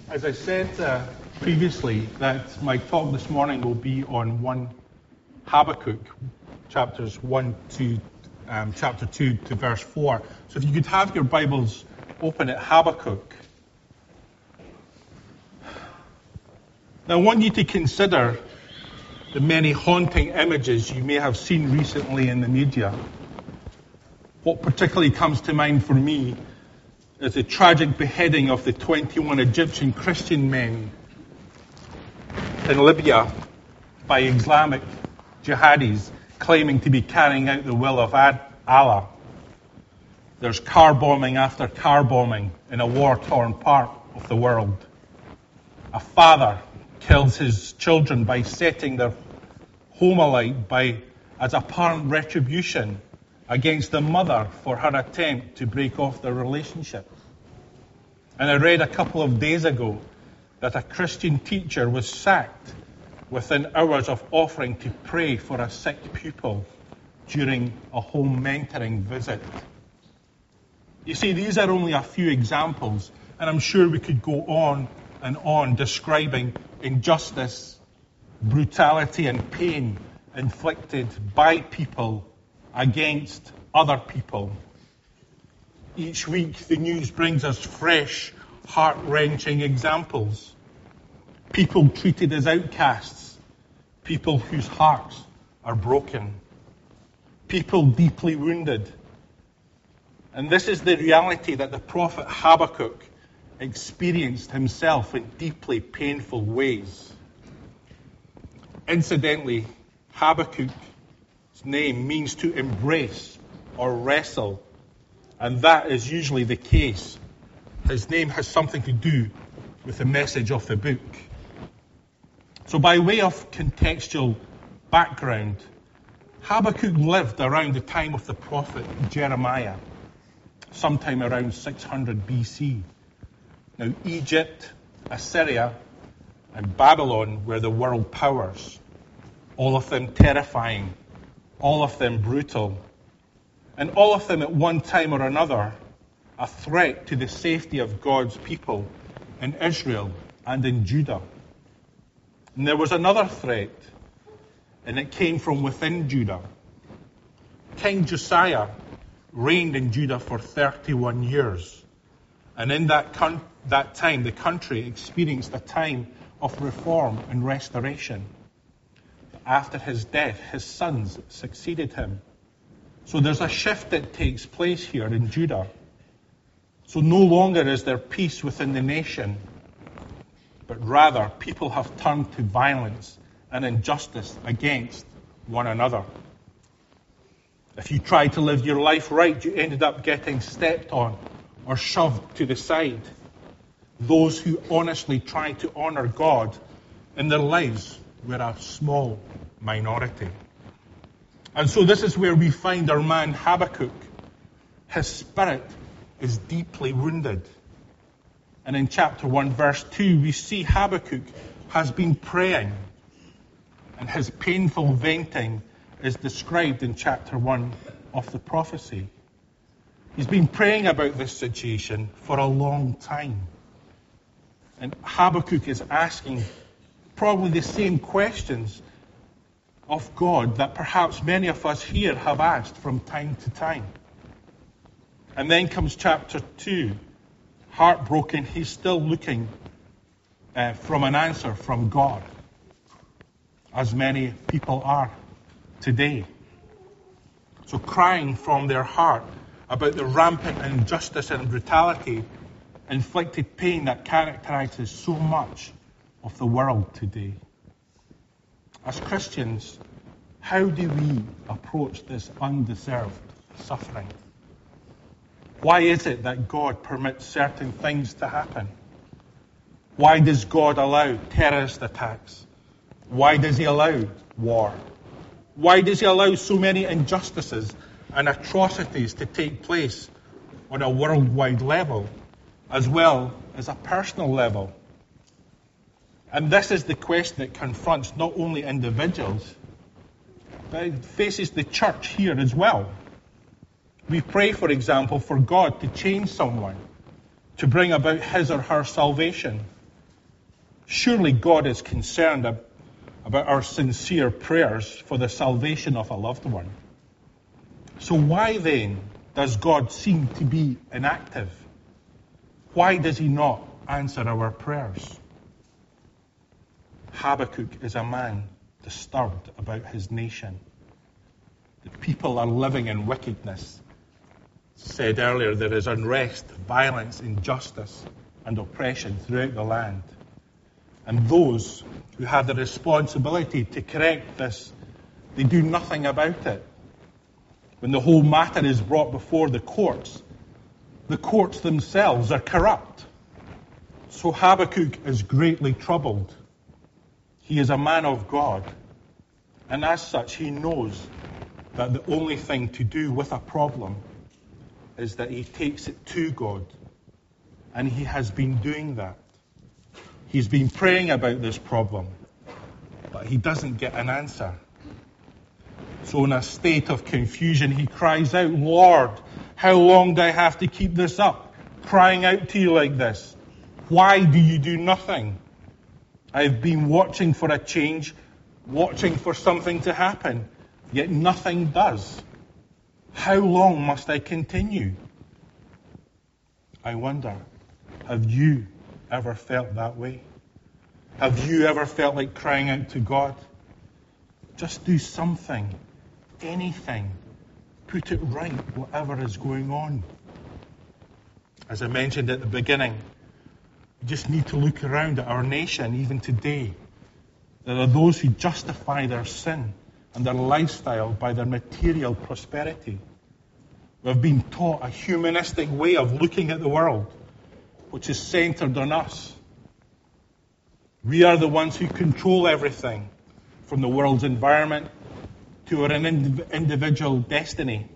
As I said previously, that my talk this morning will be on 1 Habakkuk, chapters 1 to chapter 2 to verse 4. So if you could have your Bibles open at Habakkuk. Now I want you to consider the many haunting images you may have seen recently in the media. What particularly comes to mind for me is the tragic beheading of the 21 Egyptian Christian men in Libya by Islamic jihadis claiming to be carrying out the will of Allah. There's car bombing after car bombing in a war-torn part of the world. A father kills his children by setting their home alight as apparent retribution against the mother for her attempt to break off their relationship. And I read a couple of days ago that a Christian teacher was sacked within hours of offering to pray for a sick pupil during a home mentoring visit. You see, these are only a few examples, and I'm sure we could go on and on describing injustice, brutality, and pain inflicted by people against other people. Each week, the news brings us fresh, heart-wrenching examples. People treated as outcasts. People whose hearts are broken. People deeply wounded. And this is the reality that the prophet Habakkuk experienced himself in deeply painful ways. Incidentally, Habakkuk's name means to embrace or wrestle, and that is usually the case. His name has something to do with the message of the book. So by way of contextual background, Habakkuk lived around the time of the prophet Jeremiah, sometime around 600 BC. Now, Egypt, Assyria, and Babylon were the world powers, all of them terrifying, all of them brutal, and all of them at one time or another a threat to the safety of God's people in Israel and in Judah. And there was another threat, and it came from within Judah. King Josiah reigned in Judah for 31 years, and in that time the country experienced a time of reform and restoration. After his death, his sons succeeded him. So there's a shift that takes place here in Judah. So no longer is there peace within the nation, but rather people have turned to violence and injustice against one another. If you tried to live your life right, you ended up getting stepped on or shoved to the side. Those who honestly tried to honor God in their lives were a small minority. And so this is where we find our man Habakkuk. His spirit is deeply wounded. And in chapter 1, verse 2, we see Habakkuk has been praying. And his painful venting is described in chapter 1 of the prophecy. He's been praying about this situation for a long time. And Habakkuk is asking probably the same questions of God that perhaps many of us here have asked from time to time. And then comes chapter 2. Heartbroken, he's still looking from an answer from God, as many people are today. So crying from their heart about the rampant injustice and brutality, inflicted pain that characterizes so much of the world today. As Christians, how do we approach this undeserved suffering? Why is it that God permits certain things to happen? Why does God allow terrorist attacks? Why does he allow war? Why does he allow so many injustices and atrocities to take place on a worldwide level, as well as a personal level? And this is the question that confronts not only individuals, but it faces the church here as well. We pray, for example, for God to change someone, to bring about his or her salvation. Surely God is concerned about our sincere prayers for the salvation of a loved one. So why then does God seem to be inactive? Why does he not answer our prayers? Habakkuk is a man disturbed about his nation. The people are living in wickedness. Said earlier, there is unrest, violence, injustice, and oppression throughout the land. And those who have the responsibility to correct this, they do nothing about it. When the whole matter is brought before the courts themselves are corrupt. So Habakkuk is greatly troubled. He is a man of God, and as such he knows that the only thing to do with a problem is that he takes it to God, and he has been doing that. He's been praying about this problem, but he doesn't get an answer. So in a state of confusion, he cries out, Lord, how long do I have to keep this up, crying out to you like this? Why do you do nothing? I've been watching for a change, watching for something to happen, yet nothing does. How long must I continue? I wonder, have you ever felt that way? Have you ever felt like crying out to God? Just do something, anything. Put it right, whatever is going on. As I mentioned at the beginning, we just need to look around at our nation, even today. There are those who justify their sin and their lifestyle by their material prosperity. We've been taught a humanistic way of looking at the world, which is centered on us. We are the ones who control everything, from the world's environment to our individual destiny.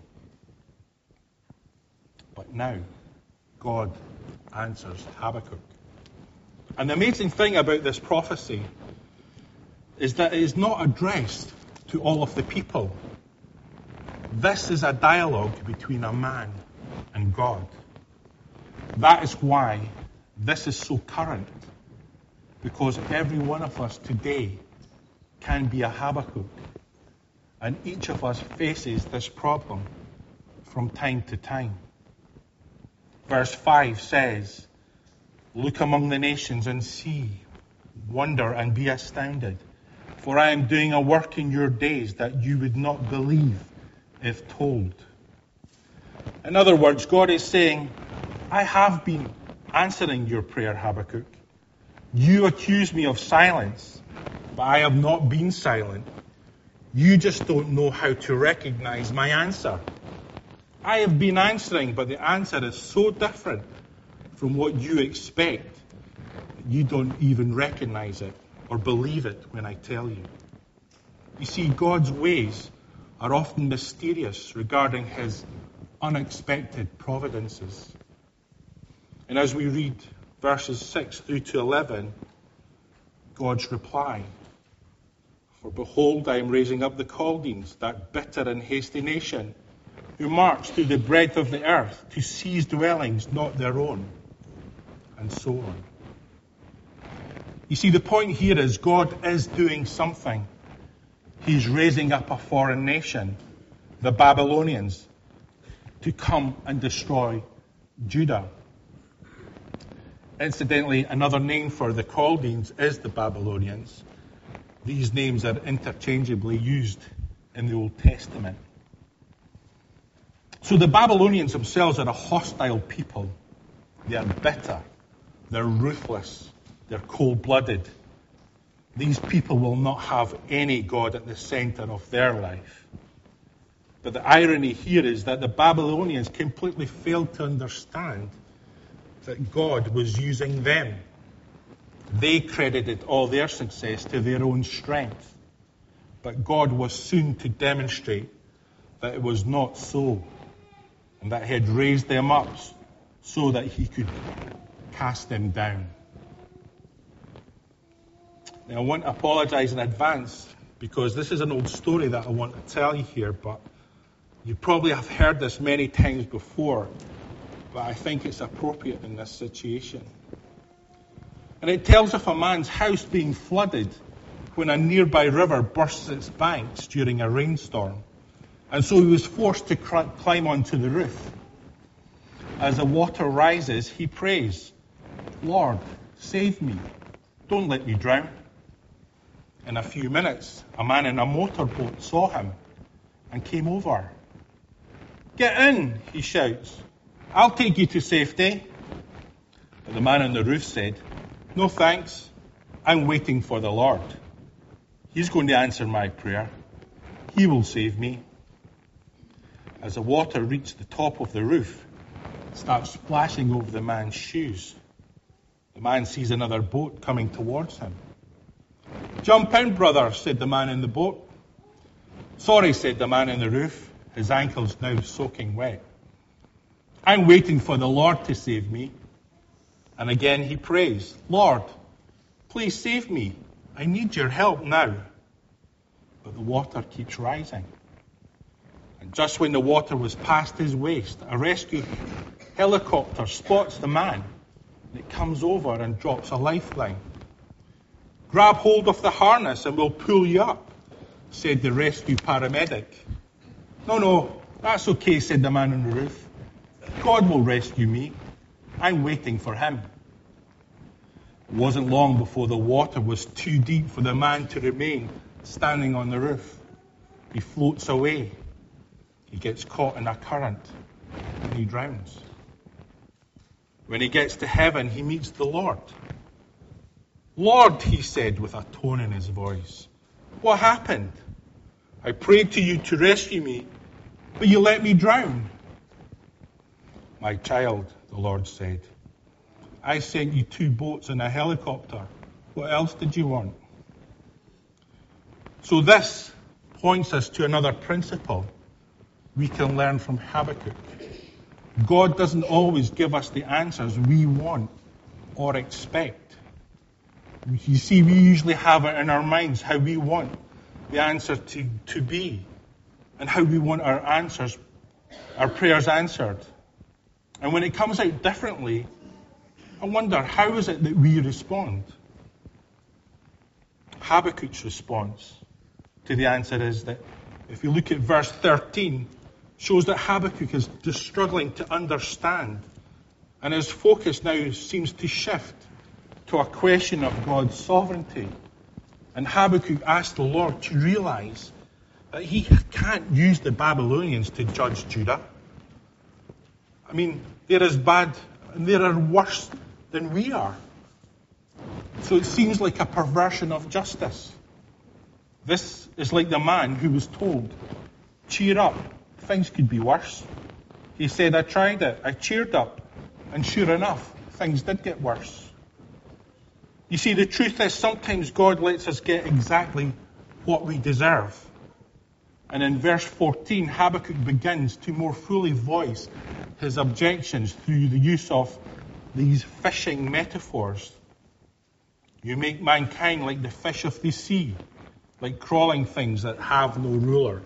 But now, God answers Habakkuk. And the amazing thing about this prophecy is that it is not addressed to all of the people. This is a dialogue between a man and God. That is why this is so current, because every one of us today can be a Habakkuk, and each of us faces this problem from time to time. Verse 5 says, Look among the nations and see, wonder and be astounded, for I am doing a work in your days that you would not believe if told. In other words, God is saying, I have been answering your prayer, Habakkuk. You accuse me of silence, but I have not been silent. You just don't know how to recognize my answer. I have been answering, but the answer is so different from what you expect that you don't even recognize it or believe it when I tell you. You see, God's ways are often mysterious regarding his unexpected providences. And as we read verses 6 through to 11, God's reply, For behold, I am raising up the Chaldeans, that bitter and hasty nation, who march through the breadth of the earth to seize dwellings not their own, and so on. You see, the point here is God is doing something. He's raising up a foreign nation, the Babylonians, to come and destroy Judah. Incidentally, another name for the Chaldeans is the Babylonians. These names are interchangeably used in the Old Testament. So the Babylonians themselves are a hostile people. They are bitter. They're ruthless. They're cold-blooded. These people will not have any God at the center of their life. But the irony here is that the Babylonians completely failed to understand that God was using them. They credited all their success to their own strength. But God was soon to demonstrate that it was not so, and that he had raised them up so that he could cast them down. Now, I want to apologize in advance because this is an old story that I want to tell you here, but you probably have heard this many times before, but I think it's appropriate in this situation. And it tells of a man's house being flooded when a nearby river bursts its banks during a rainstorm. And so he was forced to climb onto the roof. As the water rises, he prays, "Lord, save me. Don't let me drown." In a few minutes, a man in a motorboat saw him and came over. "Get in," he shouts. "I'll take you to safety." But the man on the roof said, "No thanks. I'm waiting for the Lord. He's going to answer my prayer. He will save me." As the water reached the top of the roof, it starts splashing over the man's shoes. The man sees another boat coming towards him. "Jump in, brother," said the man in the boat. "Sorry," said the man on the roof, his ankles now soaking wet. "I'm waiting for the Lord to save me." And again he prays, "Lord, please save me. I need your help now." But the water keeps rising. And just when the water was past his waist, a rescue helicopter spots the man. And it comes over and drops a lifeline. "Grab hold of the harness and we'll pull you up," said the rescue paramedic. No, that's okay," said the man on the roof. "God will rescue me. I'm waiting for him." It wasn't long before the water was too deep for the man to remain standing on the roof. He floats away. He gets caught in a current and he drowns. When he gets to heaven, he meets the Lord. "Lord," he said with a tone in his voice, "what happened? I prayed to you to rescue me, but you let me drown." "My child," the Lord said, "I sent you 2 boats and a helicopter. What else did you want?" So this points us to another principle we can learn from Habakkuk. God doesn't always give us the answers we want or expect. You see, we usually have it in our minds how we want the answer to be and how we want our prayers answered. And when it comes out differently, I wonder, how is it that we respond? Habakkuk's response to the answer is that, if you look at verse 13, shows that Habakkuk is just struggling to understand. And his focus now seems to shift to a question of God's sovereignty. And Habakkuk asked the Lord to realize that he can't use the Babylonians to judge Judah. I mean, they're as bad and they are worse than we are. So it seems like a perversion of justice. This is like the man who was told, "Cheer up, things could be worse." He said, "I tried it, I cheered up, and sure enough, things did get worse." You see, the truth is sometimes God lets us get exactly what we deserve. And in verse 14, Habakkuk begins to more fully voice his objections through the use of these fishing metaphors. "You make mankind like the fish of the sea, like crawling things that have no ruler."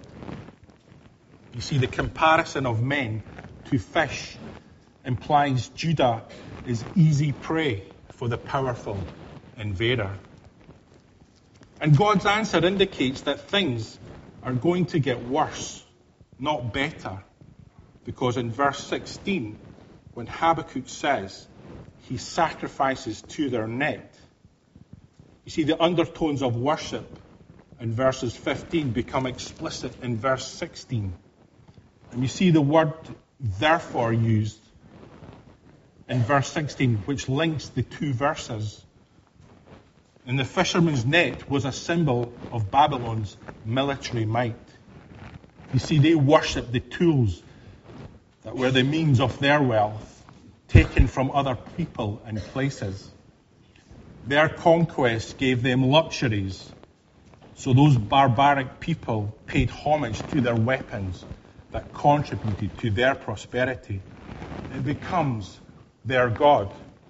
You see, the comparison of men to fish implies Judah is easy prey for the powerful invader. And God's answer indicates that things are going to get worse, not better. Because in verse 16, when Habakkuk says he sacrifices to their net, you see the undertones of worship in verses 15 become explicit in verse 16. And you see the word "therefore" used in verse 16, which links the 2 verses. And the fisherman's net was a symbol of Babylon's military might. You see, they worshipped the tools that were the means of their wealth, taken from other people and places. Their conquest gave them luxuries, so those barbaric people paid homage to their weapons that contributed to their prosperity. It becomes their God.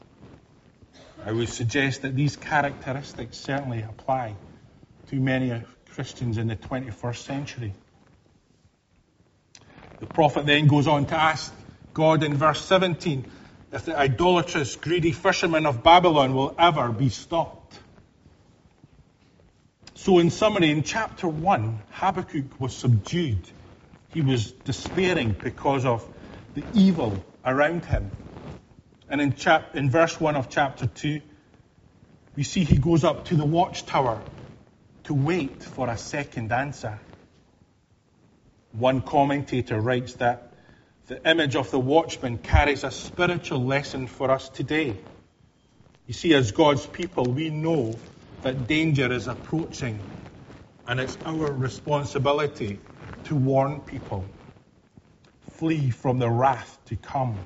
I would suggest that these characteristics certainly apply to many Christians in the 21st century. The prophet then goes on to ask God in verse 17 if the idolatrous, greedy fishermen of Babylon will ever be stopped. So in summary, in chapter 1, Habakkuk was subdued. He was despairing because of the evil around him. And in verse 1 of chapter 2, we see he goes up to the watchtower to wait for a second answer. One commentator writes that the image of the watchman carries a spiritual lesson for us today. You see, as God's people, we know that danger is approaching, and it's our responsibility to warn people. Flee from the wrath to come.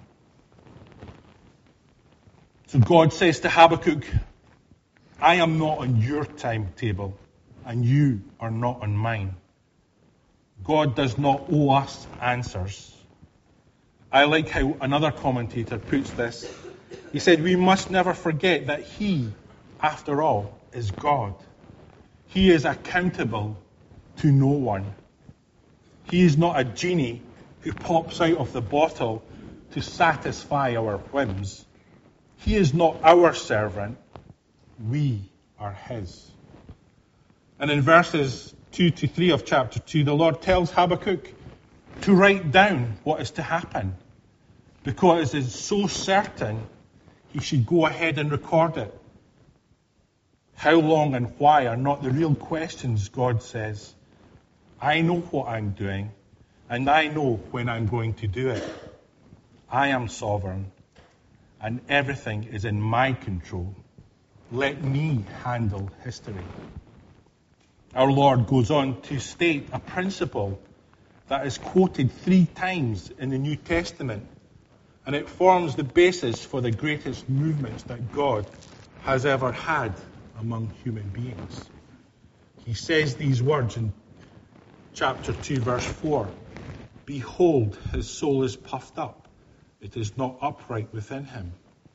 So God says to Habakkuk, I am not on your timetable, and you are not on mine. God does not owe us answers. I like how another commentator puts this. He said, we must never forget that He, after all, is God. He is accountable to no one. He is not a genie who pops out of the bottle to satisfy our whims. He is not our servant. We are His. And in verses 2 to 3 of chapter 2, the Lord tells Habakkuk to write down what is to happen, because it is so certain he should go ahead and record it. How long and why are not the real questions, God says. I know what I'm doing, and I know when I'm going to do it. I am sovereign, and everything is in my control. Let me handle history. Our Lord goes on to state a principle that is quoted 3 times in the New Testament, and it forms the basis for the greatest movements that God has ever had among human beings. He says these words in chapter 2, verse 4. Behold, his soul is puffed up. It is not upright within him.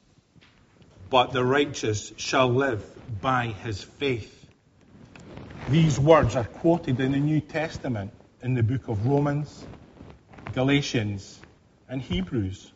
But the righteous shall live by his faith. These words are quoted in the New Testament in the book of Romans, Galatians, and Hebrews.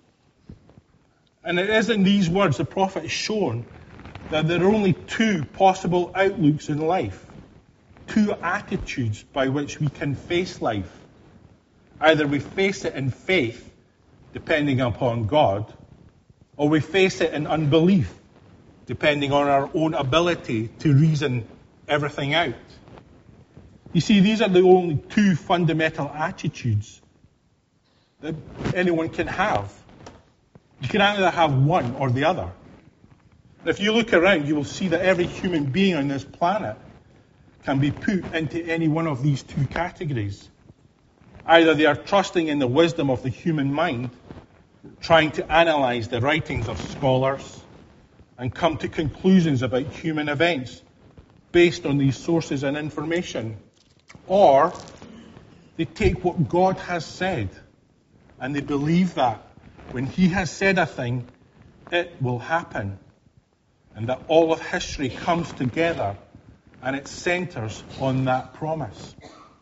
And it is in these words the prophet is shown that there are only 2 possible outlooks in life, 2 attitudes by which we can face life. Either we face it in faith, depending upon God, or we face it in unbelief, depending on our own ability to reason everything out. You see, these are the only 2 fundamental attitudes that anyone can have. You can either have one or the other. If you look around, you will see that every human being on this planet can be put into any one of these 2 categories. Either they are trusting in the wisdom of the human mind, trying to analyze the writings of scholars and come to conclusions about human events based on these sources and information. Or they take what God has said and they believe that when He has said a thing, it will happen. And that all of history comes together and it centers on that promise.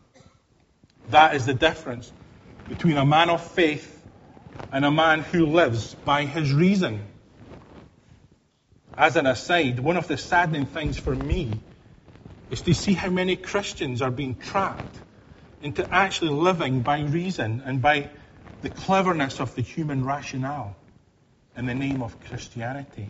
That is the difference between a man of faith and a man who lives by his reason. As an aside, one of the saddening things for me is to see how many Christians are being trapped into actually living by reason and by the cleverness of the human rationale in the name of Christianity.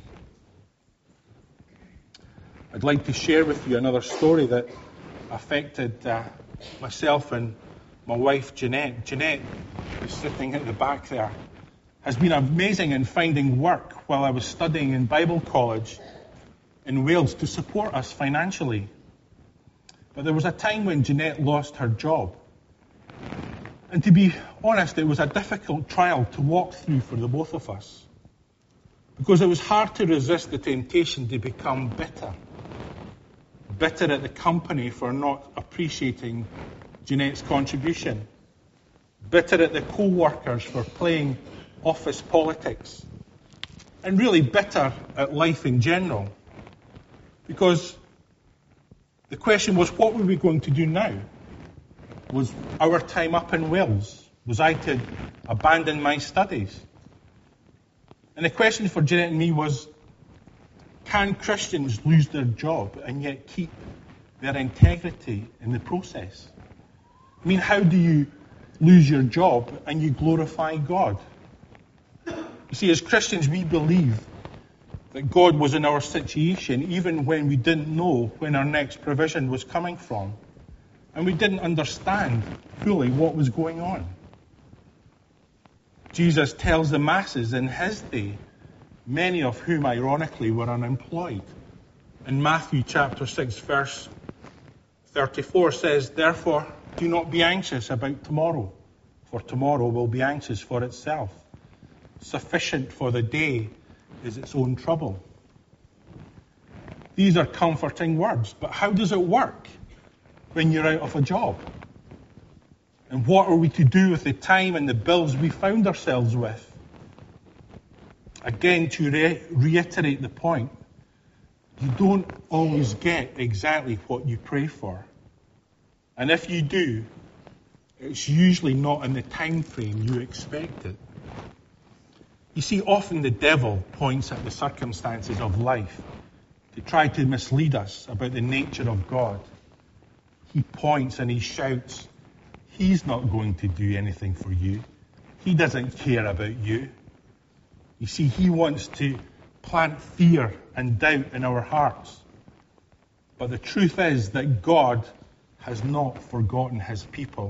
I'd like to share with you another story that affected myself and my wife, Jeanette. Jeanette, who's sitting at the back there, has been amazing in finding work while I was studying in Bible college in Wales to support us financially. But there was a time when Jeanette lost her job. And to be honest, it was a difficult trial to walk through for the both of us. Because it was hard to resist the temptation to become bitter. Bitter at the company for not appreciating Jeanette's contribution. Bitter at the co-workers for playing office politics. And really bitter at life in general. Because the question was, what were we going to do now? Was our time up in Wales? Was I to abandon my studies? And the question for Jeanette and me was, can Christians lose their job and yet keep their integrity in the process? I mean, how do you lose your job and you glorify God? You see, as Christians, we believe that God was in our situation even when we didn't know when our next provision was coming from. And we didn't understand fully what was going on. Jesus tells the masses in his day, many of whom ironically were unemployed. In Matthew chapter 6, verse 34 says, "Therefore, do not be anxious about tomorrow, for tomorrow will be anxious for itself. Sufficient for the day is its own trouble." These are comforting words, but how does it work when you're out of a job? And what are we to do with the time and the bills we found ourselves with? Again, to reiterate the point, you don't always get exactly what you pray for. And if you do, it's usually not in the time frame you expect it. You see, often the devil points at the circumstances of life to try to mislead us about the nature of God. He points and he shouts, "He's not going to do anything for you. He doesn't care about you." You see, he wants to plant fear and doubt in our hearts. But the truth is that God has not forgotten his people.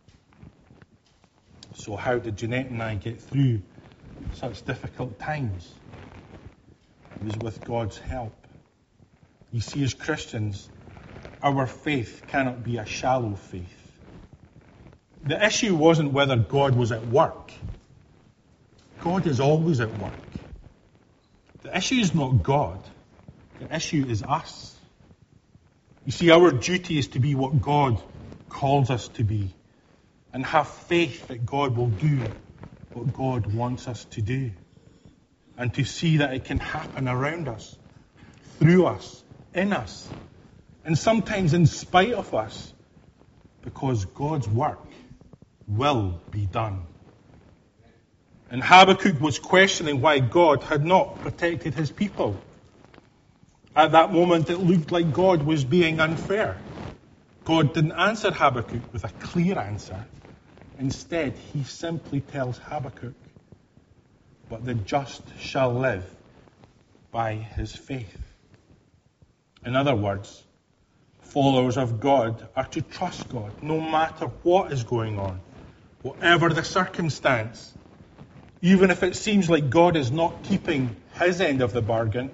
So how did Jeanette and I get through such difficult times? It was with God's help. You see, as Christians, our faith cannot be a shallow faith. The issue wasn't whether God was at work. God is always at work. The issue is not God. The issue is us. You see, our duty is to be what God calls us to be and have faith that God will do what God wants us to do, and to see that it can happen around us, through us, in us, and sometimes in spite of us, because God's work will be done. And Habakkuk was questioning why God had not protected his people. At that moment, it looked like God was being unfair. God didn't answer Habakkuk with a clear answer. Instead, he simply tells Habakkuk, "But the just shall live by his faith." In other words, followers of God are to trust God no matter what is going on, whatever the circumstance. Even if it seems like God is not keeping his end of the bargain.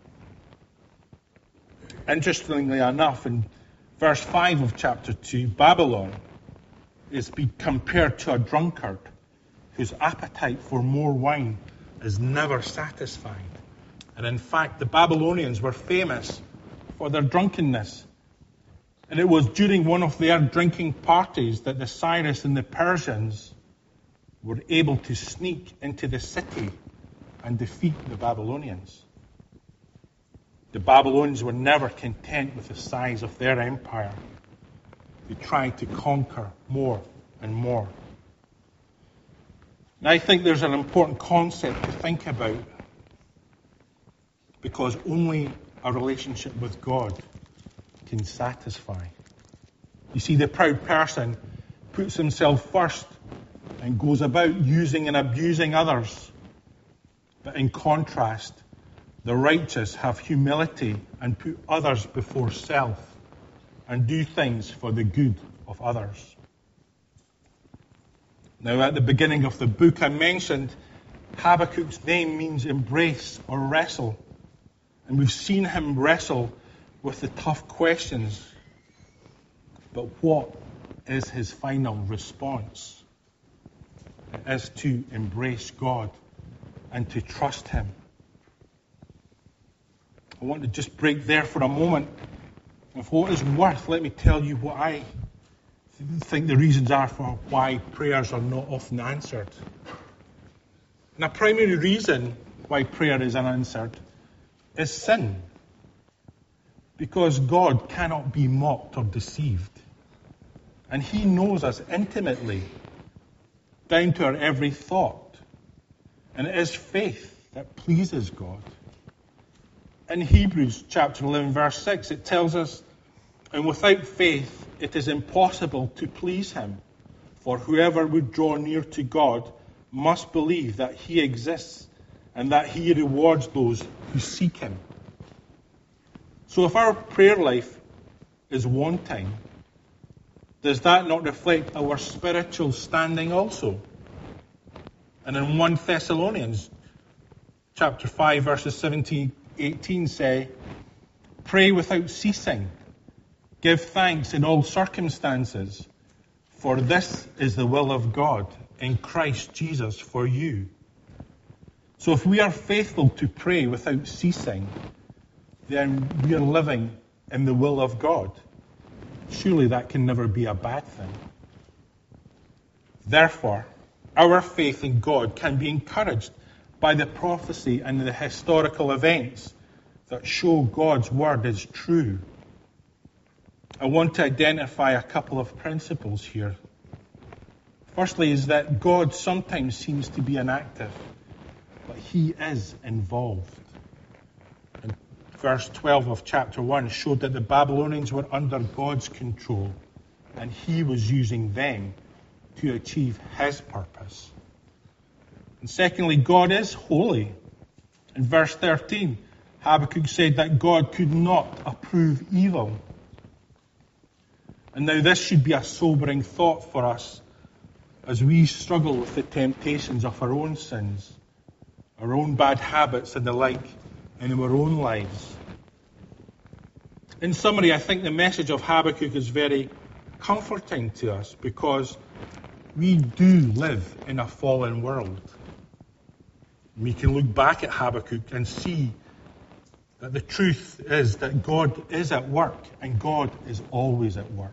Interestingly enough, in verse 5 of chapter 2, Babylon is being compared to a drunkard whose appetite for more wine is never satisfied. And in fact, the Babylonians were famous for their drunkenness. And it was during one of their drinking parties that the Cyrus and the Persians were able to sneak into the city and defeat the Babylonians. The Babylonians were never content with the size of their empire. They tried to conquer more and more. And I think there's an important concept to think about, because only a relationship with God can satisfy. You see, the proud person puts himself first and goes about using and abusing others. But in contrast, the righteous have humility and put others before self and do things for the good of others. Now, at the beginning of the book, I mentioned Habakkuk's name means embrace or wrestle. And we've seen him wrestle with the tough questions. But what is his final response? It is to embrace God and to trust him. I want to just break there for a moment. And for what it's worth, let me tell you what I think the reasons are for why prayers are not often answered. And a primary reason why prayer is unanswered is sin. Because God cannot be mocked or deceived. And he knows us intimately, down to our every thought. And it is faith that pleases God. In Hebrews chapter 11, verse 6, it tells us, "And without faith it is impossible to please him. For whoever would draw near to God must believe that he exists and that he rewards those who seek him." So if our prayer life is wanting, does that not reflect our spiritual standing also? And in 1 Thessalonians chapter 5, verses 17-18 say, "Pray without ceasing. Give thanks in all circumstances, for this is the will of God in Christ Jesus for you." So if we are faithful to pray without ceasing, then we are living in the will of God. Surely that can never be a bad thing. Therefore, our faith in God can be encouraged by the prophecy and the historical events that show God's word is true. I want to identify a couple of principles here. Firstly is that God sometimes seems to be inactive, but he is involved. And verse 12 of chapter 1 showed that the Babylonians were under God's control, and he was using them to achieve his purpose. And secondly, God is holy. In verse 13, Habakkuk said that God could not approve evil. And now this should be a sobering thought for us as we struggle with the temptations of our own sins, our own bad habits and the like in our own lives. In summary, I think the message of Habakkuk is very comforting to us because we do live in a fallen world. We can look back at Habakkuk and see that the truth is that God is at work, and God is always at work.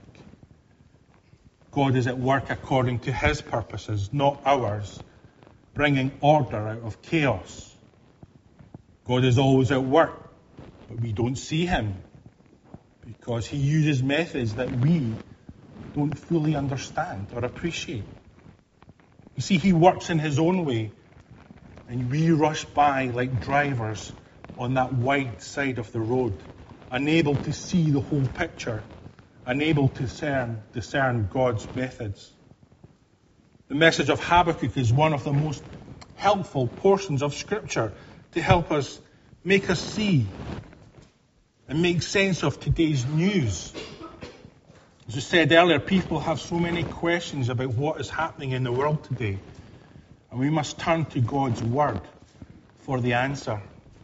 God is at work according to his purposes, not ours, bringing order out of chaos. God is always at work, but we don't see him because he uses methods that we don't fully understand or appreciate. You see, he works in his own way, and we rush by like drivers on that wide side of the road, unable to see the whole picture, unable to discern God's methods. The message of Habakkuk is one of the most helpful portions of Scripture to help us, make us see and make sense of today's news. As I said earlier, people have so many questions about what is happening in the world today, and we must turn to God's Word for the answer.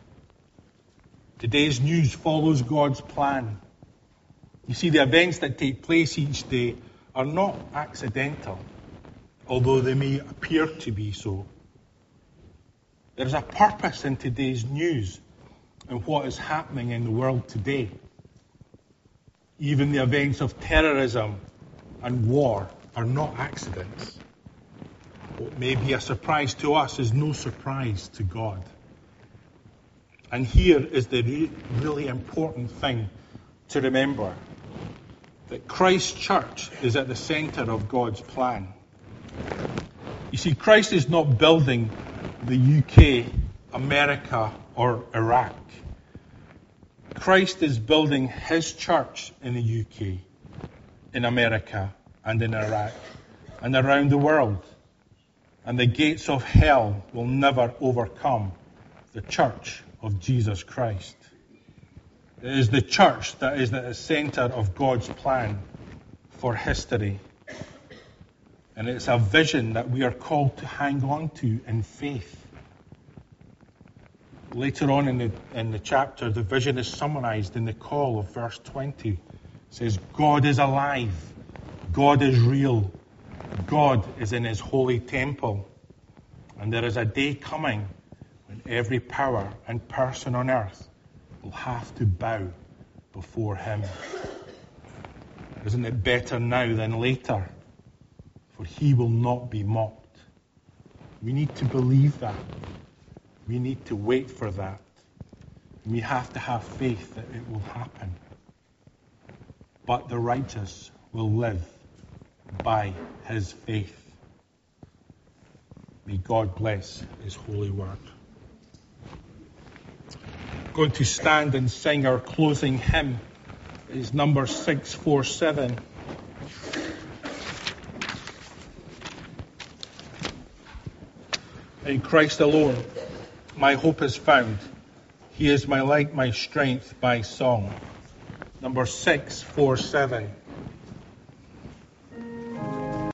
Today's news follows God's plan. You see, the events that take place each day are not accidental, although they may appear to be so. There is a purpose in today's news and what is happening in the world today. Even the events of terrorism and war are not accidents. What may be a surprise to us is no surprise to God. And here is the really important thing to remember, that Christ's church is at the center of God's plan. You see, Christ is not building the UK, America, or Iraq. Christ is building his church in the UK, in America, and in Iraq, and around the world. And the gates of hell will never overcome the church of Jesus Christ. It is the church that is at the center of God's plan for history. And it's a vision that we are called to hang on to in faith. Later on in the chapter, the vision is summarized in the call of verse 20. It says, God is alive. God is real. God is in his holy temple. And there is a day coming when every power and person on earth will have to bow before him. Isn't it better now than later? For he will not be mocked. We need to believe that. We need to wait for that. We have to have faith that it will happen. But the righteous will live by his faith. May God bless his holy word. going to stand and sing our closing hymn. Is number 647. In Christ alone, my hope is found. He is my light, my strength, my song. Number 647.